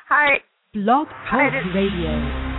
Hi. Blog Talk Radio.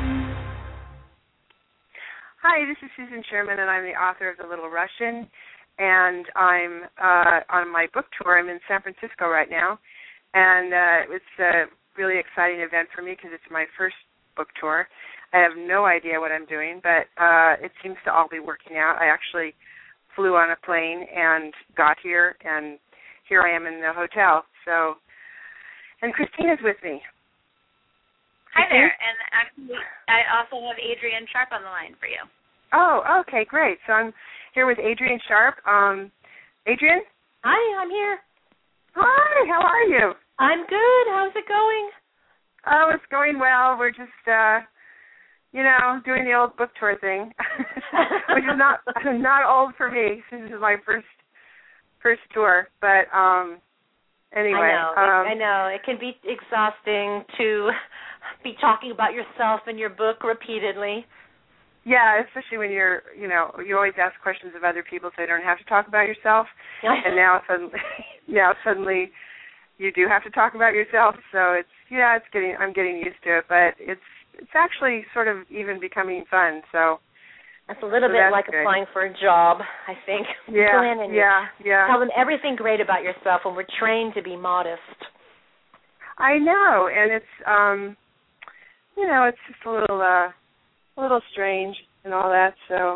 Hi, this is Susan Sherman, and I'm the author of The Little Russian, and I'm on my book tour. I'm in San Francisco right now, and it's a really exciting event for me because it's my first book tour. I have no idea what I'm doing, but it seems to all be working out. I actually flew on a plane and got here, and here I am in the hotel. So, and Christina's with me. Hi there, and actually, I also have Adrienne Sharp on the line for you. Oh, okay, great. So I'm here with Adrienne Sharp. Adrienne? Hi, I'm here. Hi, how are you? I'm good. How's it going? Oh, it's going well. We're just, doing the old book tour thing, which is not old for me. This is my first tour, but anyway. I know. It can be exhausting to be talking about yourself and your book repeatedly. Yeah, especially when you always ask questions of other people so you don't have to talk about yourself. And now suddenly you do have to talk about yourself. So I'm getting used to it, but it's actually sort of even becoming fun. So it's a little bit like good. Applying for a job, I think. Yeah. Tell them everything great about yourself, and we're trained to be modest. I know, and it's it's just a little strange and all that. So,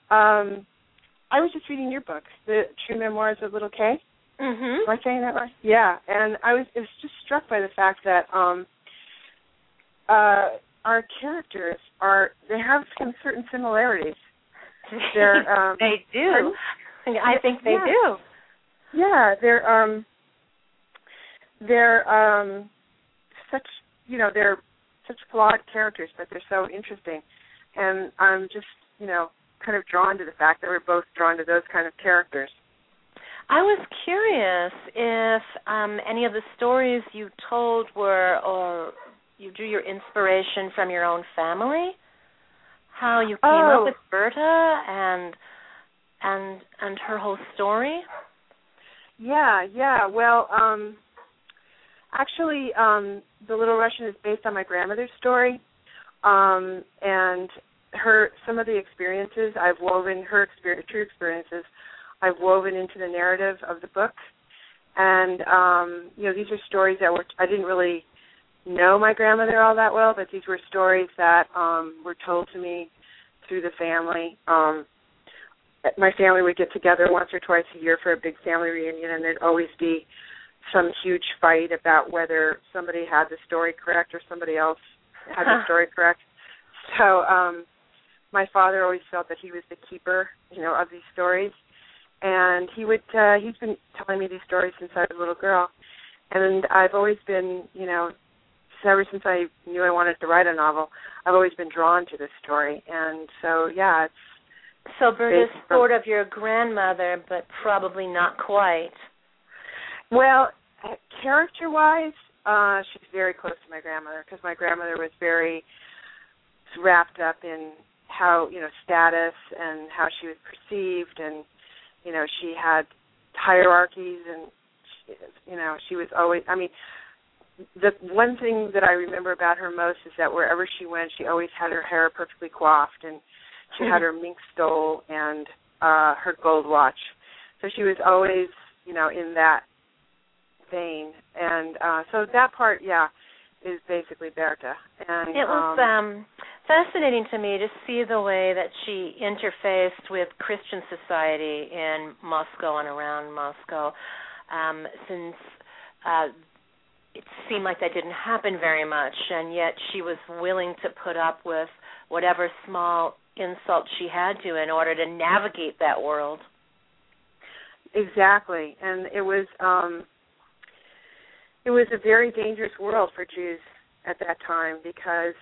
I was just reading your book, The True Memoirs of Little Kay. Mm-hmm. Am I saying that right? Yeah, and I was just struck by the fact that our characters they have some certain similarities. They're they do. I think they do. Yeah, they're such flawed characters, but they're so interesting. And I'm just, kind of drawn to the fact that we're both drawn to those kind of characters. I was curious if any of the stories you told or you drew your inspiration from your own family, how you came up with Berta and her whole story. Yeah. Well, actually, The Little Russian is based on my grandmother's story, and some of the experiences I've woven, true experiences, I've woven into the narrative of the book. And, these are stories that I didn't really know my grandmother all that well, but these were stories that were told to me through the family. My family would get together once or twice a year for a big family reunion, and there'd always be some huge fight about whether somebody had the story correct or somebody else had the story correct. So my father always felt that he was the keeper, of these stories. And he's been telling me these stories since I was a little girl. And I've always been, ever since I knew I wanted to write a novel, I've always been drawn to this story. And so, yeah, it's... So Berta's sort of your grandmother, but probably not quite. Well, character-wise, she's very close to my grandmother because my grandmother was very wrapped up in how, status and how she was perceived, and, she had hierarchies, and, she was always, the one thing that I remember about her most is that wherever she went, she always had her hair perfectly coiffed, and she had her mink stole and her gold watch. So she was always, in that vein. And so that part, is basically Berta. And it was fascinating to me to see the way that she interfaced with Christian society in Moscow and around Moscow, since it seemed like that didn't happen very much, and yet she was willing to put up with whatever small insult she had to in order to navigate that world. Exactly, and it was a very dangerous world for Jews at that time because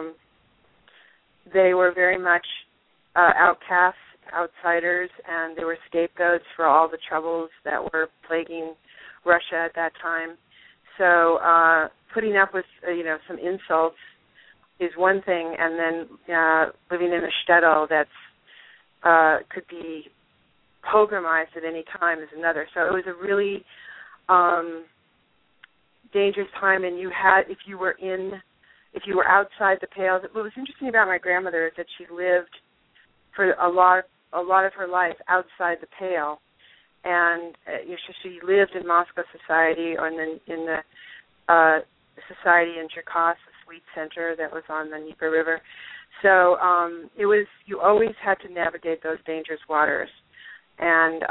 they were very much outcasts, outsiders, and they were scapegoats for all the troubles that were plaguing Russia at that time. So putting up with, some insults is one thing, and then living in a shtetl that's could be pogромized at any time is another. So it was a really dangerous time, and if you were outside the pale. What was interesting about my grandmother is that she lived for a lot of her life outside the pale, and she lived in Moscow society, or in the society in Cherkasy, the Sweet Center that was on the Dnieper River. So you always had to navigate those dangerous waters, and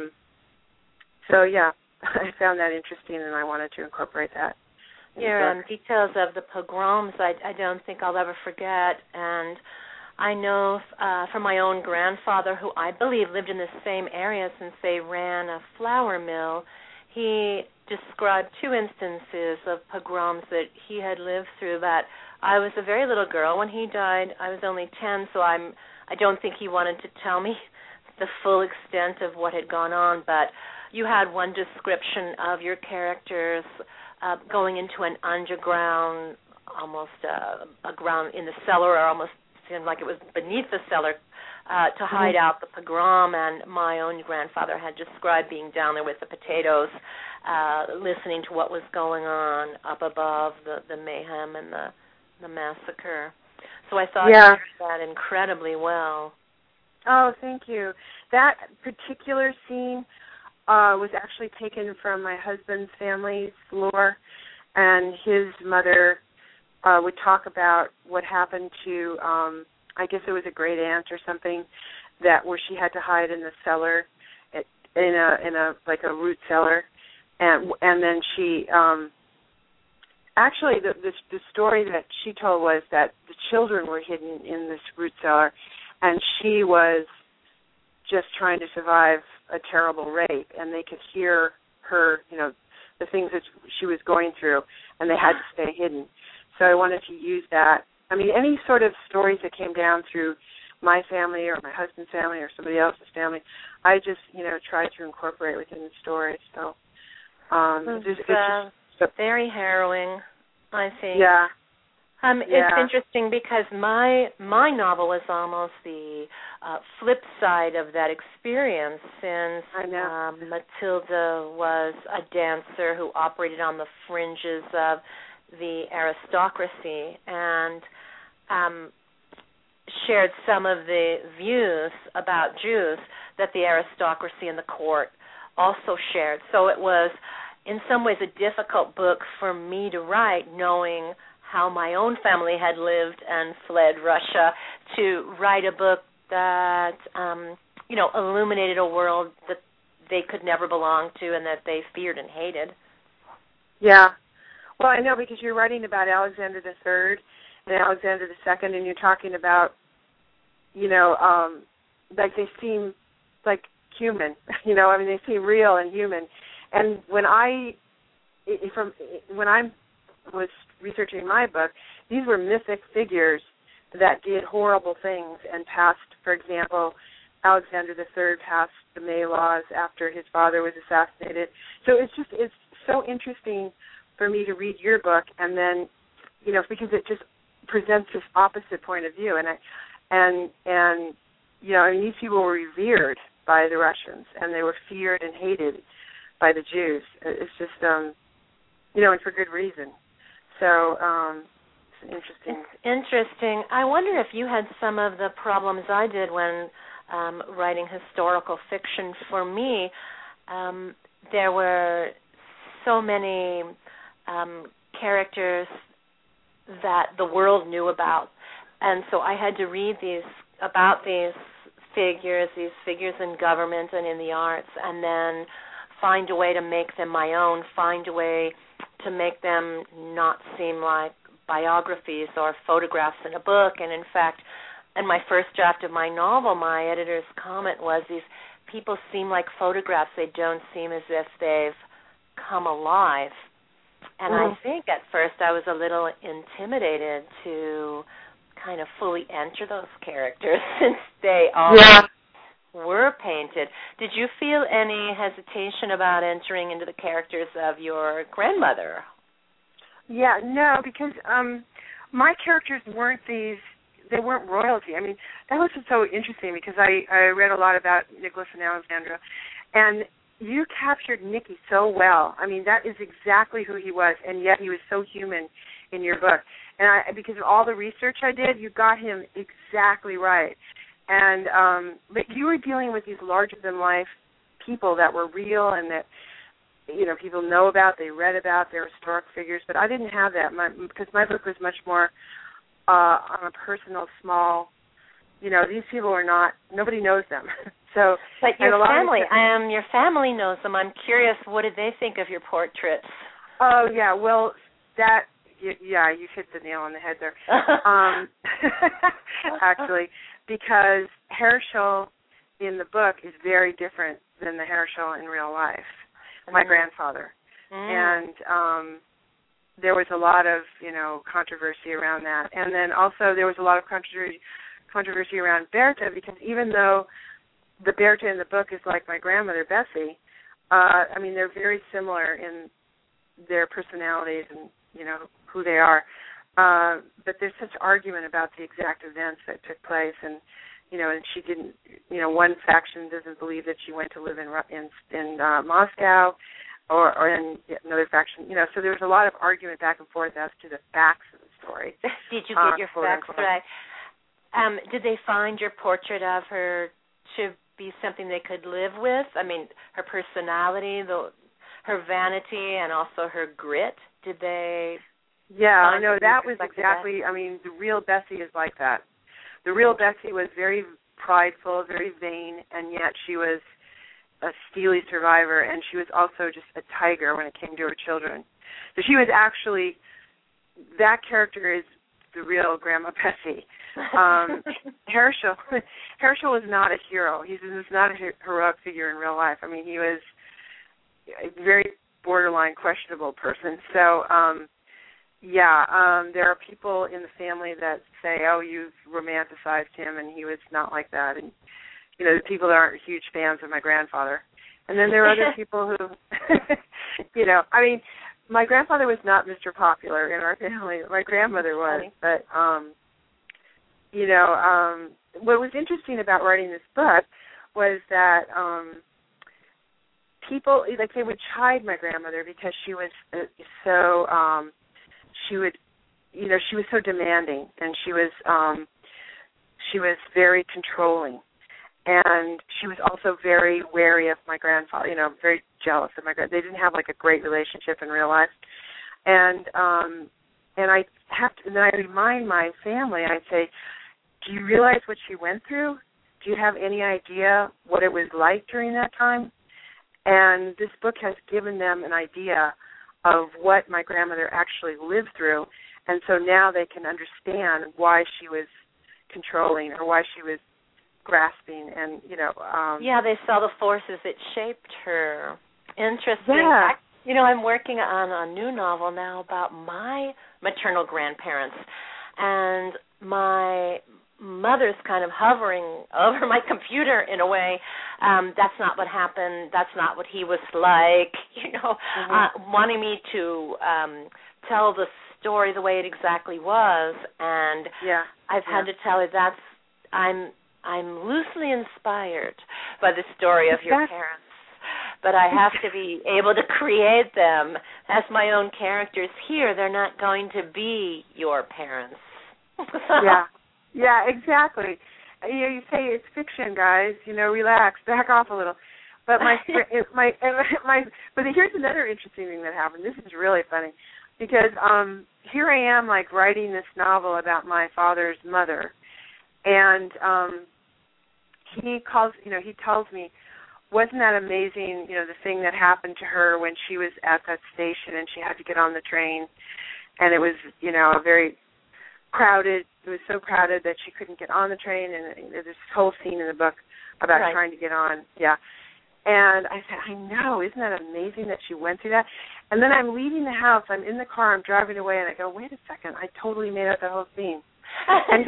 so yeah, I found that interesting, and I wanted to incorporate that. Your details of the pogroms, I don't think I'll ever forget, and I know from my own grandfather, who I believe lived in the same area since they ran a flour mill. He described 2 instances of pogroms that he had lived through. But I was a very little girl when he died. I was only 10, so I don't think he wanted to tell me the full extent of what had gone on. But you had one description of your characters going into an underground, almost a ground in the cellar, or almost seemed like it was beneath the cellar, to hide out the pogrom. And my own grandfather had described being down there with the potatoes, listening to what was going on up above, the mayhem and the massacre. So I thought you did that incredibly well. Oh, thank you. That particular scene was actually taken from my husband's family's lore, and his mother would talk about what happened to, I guess it was a great aunt or something, where she had to hide in the cellar, in a like a root cellar, and then she actually the story that she told was that the children were hidden in this root cellar, and she was just trying to survive a terrible rape, and they could hear her, the things that she was going through, and they had to stay hidden. So I wanted to use that. I mean, any sort of stories that came down through my family or my husband's family or somebody else's family, I just, tried to incorporate within the story. So it's very harrowing, I think. Yeah. It's interesting because my novel is almost the flip side of that experience, since Matilda was a dancer who operated on the fringes of the aristocracy and shared some of the views about Jews that the aristocracy and the court also shared. So it was, in some ways, a difficult book for me to write, knowing how my own family had lived and fled Russia, to write a book that, illuminated a world that they could never belong to and that they feared and hated. Yeah. Well, I know, because you're writing about Alexander III and Alexander II, and you're talking about, like they seem like human, they seem real and human. And when I was researching my book, these were mythic figures that did horrible things and passed, for example, Alexander III passed the May laws after his father was assassinated. So it's so interesting for me to read your book, and then, because it just presents this opposite point of view. And these people were revered by the Russians, and they were feared and hated by the Jews. It's just, and for good reason. So it's interesting. It's interesting. I wonder if you had some of the problems I did when writing historical fiction. For me, there were so many characters that the world knew about, and so I had to read about these figures in government and in the arts, and then find a way to make them my own, find a way to make them not seem like biographies or photographs in a book. And in fact, in my first draft of my novel, my editor's comment was, these people seem like photographs. They don't seem as if they've come alive. And I think at first I was a little intimidated to kind of fully enter those characters since they all were painted. Did you feel any hesitation about entering into the characters of your grandmother? Yeah, no, because my characters weren't royalty. I mean, that was so interesting, because I read a lot about Nicholas and Alexandra, and you captured Nicky so well. I mean, that is exactly who he was, and yet he was so human in your book. And because of all the research I did, you got him exactly right. And but you were dealing with these larger-than-life people that were real and that, you know, people know about, they read about, they're historic figures. But I didn't have that because my book was much more on a personal, small, you know, these people are not, nobody knows them. So, but your family knows them. I'm curious, what did they think of your portraits? Oh, yeah, well, yeah, you hit the nail on the head there. Actually, because Herschel in the book is very different than the Herschel in real life, my grandfather. And there was a lot of, you know, controversy around that. And then also there was a lot of controversy around Bertha, because even though the Bertha in the book is like my grandmother, Bessie, I mean, they're very similar in their personalities and, you know, who they are. But there's such argument about the exact events that took place, and, you know, and she didn't, you know, one faction doesn't believe that she went to live in Moscow, or in another faction, you know, so there was a lot of argument back and forth as to the facts of the story. Did you get your facts right? Did they find your portrait of her to be something they could live with? I mean, her personality, her vanity, and also her grit. Did they? Yeah, I know that was exactly. I mean, the real Bessie is like that. The real Bessie was very prideful, very vain, and yet she was a steely survivor, and she was also just a tiger when it came to her children. So she was actually, that character is the real Grandma Bessie. Herschel was not a hero. He was not a heroic figure in real life. I mean, he was a very borderline questionable person. So, there are people in the family that say, oh, you've romanticized him, and he was not like that. And, you know, the people that aren't huge fans of my grandfather. And then there are other people who, you know, I mean, my grandfather was not Mr. Popular in our family. My grandmother was. But, you know, what was interesting about writing this book was that people, like, they would chide my grandmother because she was she was so demanding, and she was very controlling. And she was also very wary of my grandfather, you know, very jealous of my grandfather. They didn't have, like, a great relationship in real life. And I have to, and then I remind my family, I say, do you realize what she went through? Do you have any idea what it was like during that time? And this book has given them an idea of what my grandmother actually lived through. And so now they can understand why she was controlling or why she was grasping, and, you know. They saw the forces that shaped her. Interesting. Yeah. You know, I'm working on a new novel now about my maternal grandparents, and my mother's kind of hovering over my computer in a way. That's not what happened. That's not what he was like. You know, wanting me to tell the story the way it exactly was, and I've had to tell her I'm loosely inspired by the story of your parents, but I have to be able to create them as my own characters. Here, they're not going to be your parents. Yeah, exactly. You know, you say it's fiction, guys. You know, relax, back off a little. But but here's another interesting thing that happened. This is really funny, because here I am, like, writing this novel about my father's mother, and he tells me, wasn't that amazing, you know, the thing that happened to her when she was at that station and she had to get on the train, and it was, you know, a very crowded, it was so crowded that she couldn't get on the train, and there's this whole scene in the book about trying to get on. Yeah. And I said, I know, isn't that amazing that she went through that? And then I'm leaving the house, I'm in the car, I'm driving away, and I go, wait a second, I totally made up the whole scene. And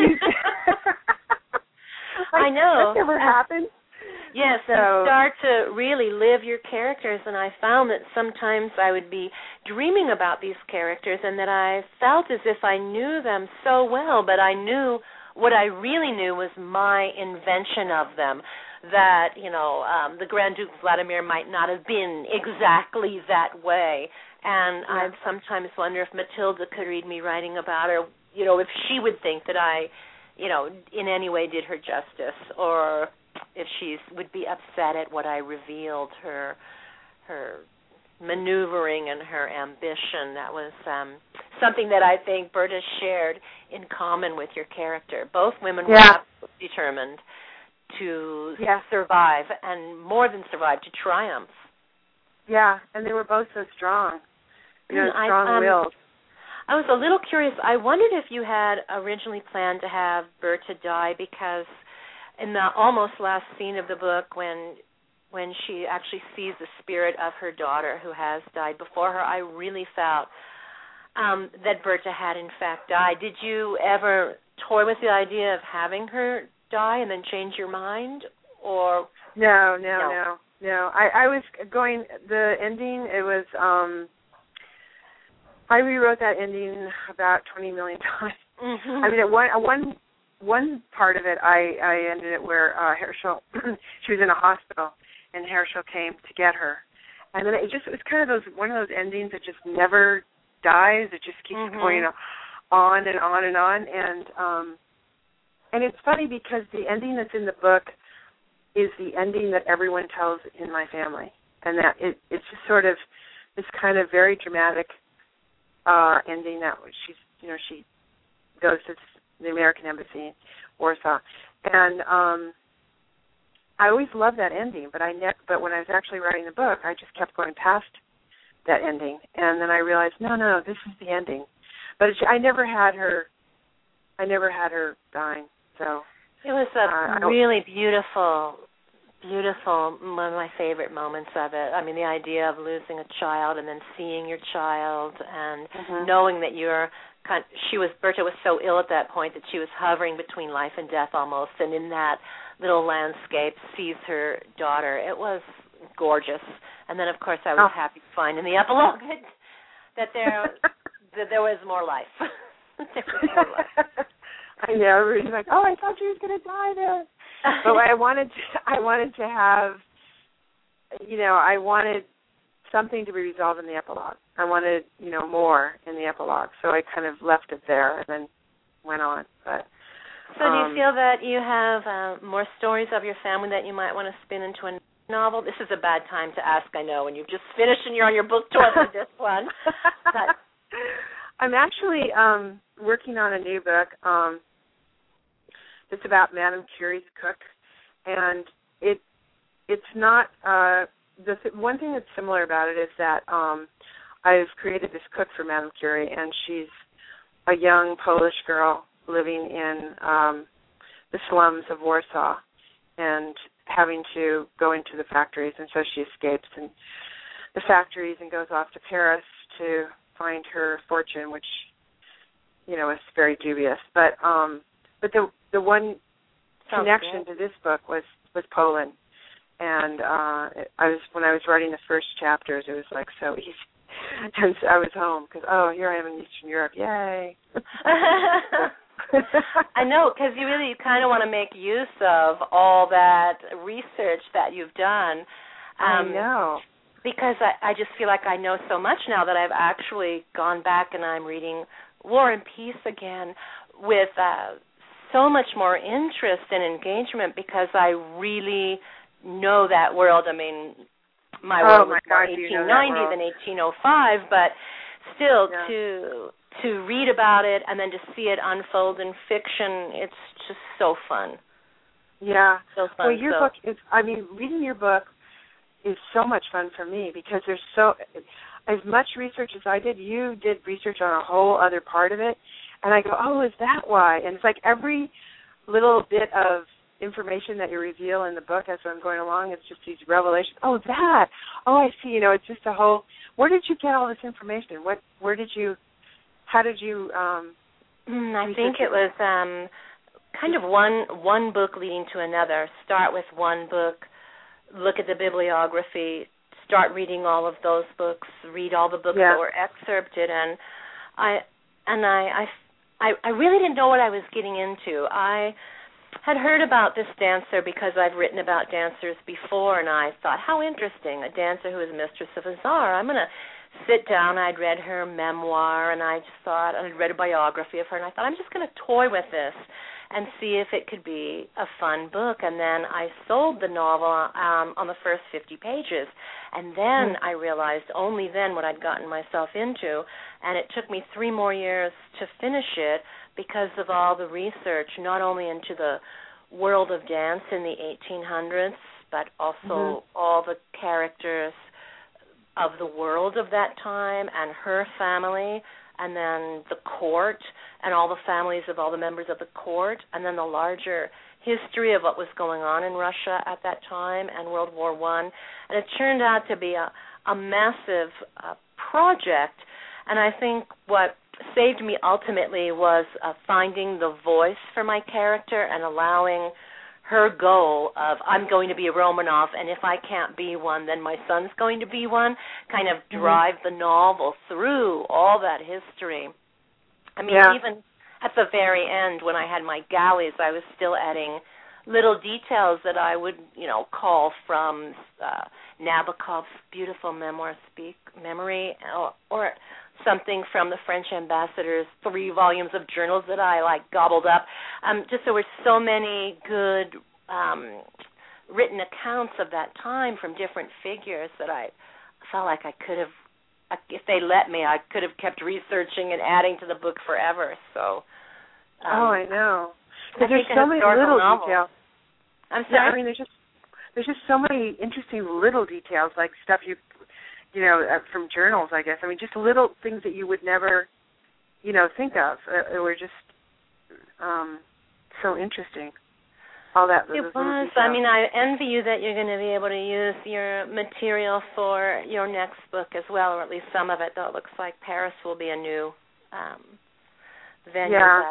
I know. That never happened. Yes, and start to really live your characters, and I found that sometimes I would be dreaming about these characters and that I felt as if I knew them so well, but I knew what I really knew was my invention of them. that, the Grand Duke Vladimir might not have been exactly that way. And I sometimes wonder if Matilda could read me writing about her, if she would think that I, in any way did her justice, or if she would be upset at what I revealed, her maneuvering and her ambition. That was something that I think Berta shared in common with your character. Both women were absolutely determined to survive, and more than survive, to triumph. Yeah, and they were both so strong, strong-willed. I was a little curious. I wondered if you had originally planned to have Berta die, because in the almost last scene of the book, when she actually sees the spirit of her daughter who has died before her, I really felt that Berta had in fact died. Did you ever toy with the idea of having her die and then change your mind? Or No. I was going, the ending, it was, I rewrote that ending about 20 million times. Mm-hmm. I mean, one part of it, I ended it where Herschel, she was in a hospital, and Herschel came to get her. And then it was kind of one of those endings that just never dies. It just keeps going on and on and on. And it's funny because the ending that's in the book is the ending that everyone tells in my family. And that it's just sort of this kind of very dramatic ending that she goes to the American Embassy in Warsaw. And I always loved that ending, but when I was actually writing the book, I just kept going past that ending, and then I realized, no, this is the ending. But I never had her dying. So it was a really beautiful, one of my favorite moments of it. I mean, the idea of losing a child and then seeing your child and knowing that Berta was so ill at that point that she was hovering between life and death almost, and in that little landscape sees her daughter. It was gorgeous. And then, of course, I was happy to find in the epilogue that there was more life. There was more life. I know. Everybody's like, I thought she was going to die there. But I wanted to have, I wanted something to be resolved in the epilogue. I wanted, more in the epilogue. So I kind of left it there and then went on. But so do you feel that you have more stories of your family that you might want to spin into a novel? This is a bad time to ask, I know, when you've just finished and you're on your book tour for this one. But I'm actually working on a new book. It's about Madame Curie's cook, and it's not one thing that's similar about it is that I've created this cook for Madame Curie, and she's a young Polish girl living in the slums of Warsaw and having to go into the factories, and so she escapes in the factories and goes off to Paris to find her fortune, which is very dubious. But the one connection to this book was Poland, and when I was writing the first chapters, it was like so easy. And so I was home because here I am in Eastern Europe, yay! I know, because you really kind of want to make use of all that research that you've done. I know. Because I just feel like I know so much now that I've actually gone back and I'm reading War and Peace again with so much more interest and engagement because I really know that world. I mean, my world was more 1890 than 1805, but still to read about it and then to see it unfold in fiction, it's just so fun. Yeah. So fun. Well, your book is, reading your book is so much fun for me because there's as much research as I did, you did research on a whole other part of it, and I go, is that why? And it's like every little bit of information that you reveal in the book as I'm going along, it's just these revelations. I see. It's just a whole. Where did you get all this information? How did you? I think it was kind of one book leading to another. Start with one book, look at the bibliography, start reading all of those books, read all the books that were excerpted, and I really didn't know what I was getting into. I had heard about this dancer because I've written about dancers before, and I thought, how interesting, a dancer who is mistress of a czar. I'm going to sit down. I'd read her memoir, and I just thought, and I'd read a biography of her, and I thought, I'm just going to toy with this and see if it could be a fun book. And then I sold the novel on the first 50 pages, and then I realized only then what I'd gotten myself into, and it took me 3 more years to finish it because of all the research, not only into the world of dance in the 1800s, but also all the characters of the world of that time and her family, and then the court and all the families of all the members of the court, and then the larger history of what was going on in Russia at that time and World War I. And it turned out to be a massive project, and I think what saved me ultimately was finding the voice for my character and allowing her goal of, I'm going to be a Romanov, and if I can't be one, then my son's going to be one, kind of drive the novel through all that history. I mean, even at the very end, when I had my galleys, I was still adding little details that I would, call from Nabokov's beautiful memoir, Memory, or something from the French ambassador's 3 volumes of journals that I gobbled up. Just there were so many good written accounts of that time from different figures that I felt like I could have, if they let me, I could have kept researching and adding to the book forever. So. I know. Because there's so many little details. I'm sorry. Yeah, I mean, there's just so many interesting little details, like stuff from journals, I guess. I mean, just little things that you would never, think of. It were just so interesting. All that. It was. I mean, I envy you that you're going to be able to use your material for your next book as well, or at least some of it. Though it looks like Paris will be a new venue. Yeah.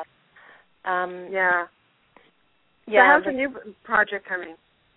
So how's the new project coming?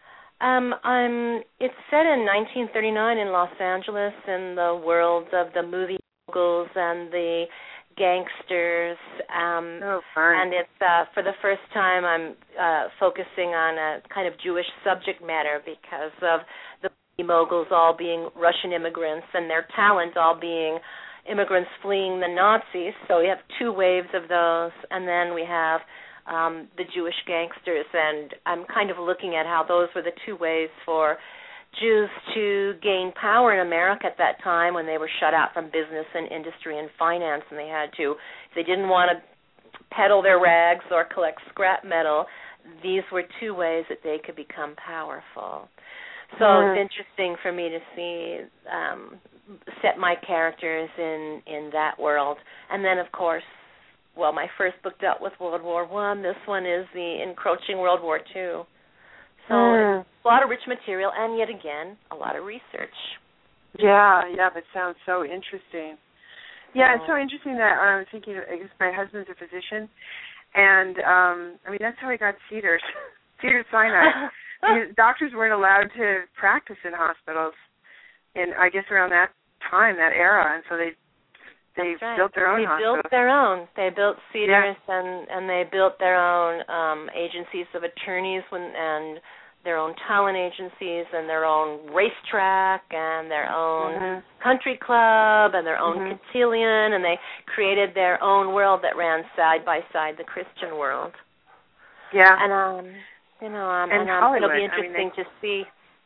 It's set in 1939 in Los Angeles, in the world of the movie moguls and the gangsters. Fun. And it's for the first time I'm focusing on a kind of Jewish subject matter because of the movie moguls all being Russian immigrants and their talent all being immigrants fleeing the Nazis. So we have 2 waves of those, and then we have the Jewish gangsters, and I'm kind of looking at how those were the 2 ways for Jews to gain power in America at that time when they were shut out from business and industry and finance, and they had to, if they didn't want to peddle their rags or collect scrap metal, these were 2 ways that they could become powerful. So it's interesting for me to see, set my characters in that world. And then, of course, well, my first book dealt with World War I. This one is the encroaching World War II. So a lot of rich material, and yet again, a lot of research. Yeah, that sounds so interesting. Yeah, it's so interesting that I'm thinking, I guess my husband's a physician, and, I mean, that's how he got Cedars-Sinai. Doctors weren't allowed to practice in hospitals, I guess around that time, that era, and so they built their own hospitals. They built their own. They built Cedars, and they built their own agencies of attorneys and their own talent agencies and their own racetrack and their own country club and their own cotillion, and they created their own world that ran side by side the Christian world. Yeah. And it'll be interesting to see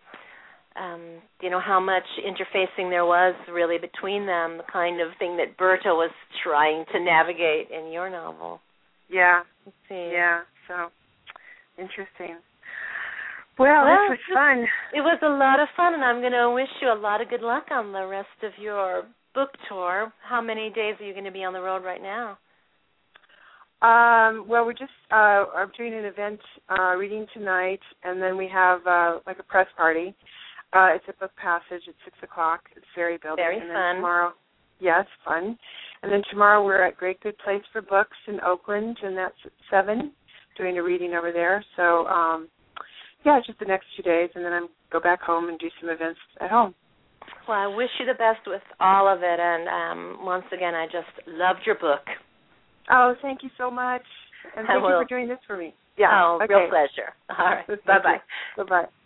how much interfacing there was really between them, the kind of thing that Berta was trying to navigate in your novel. Yeah. Let's see. Yeah, so interesting. Well, this was fun. It was a lot of fun, and I'm going to wish you a lot of good luck on the rest of your book tour. How many days are you going to be on the road right now? Well, we're just I'm doing an event reading tonight, and then we have like a press party. It's a book passage at 6 o'clock at Ferry Building. Very and fun. Tomorrow, it's fun. And then tomorrow we're at Great Good Place for Books in Oakland, and that's at 7, doing a reading over there. So, just the next 2 days, and then I'm go back home and do some events at home. Well, I wish you the best with all of it, and once again, I just loved your book. Oh, thank you so much, and thank you for doing this for me. Yeah. Oh, okay. real pleasure. All right. Bye-bye. Bye-bye.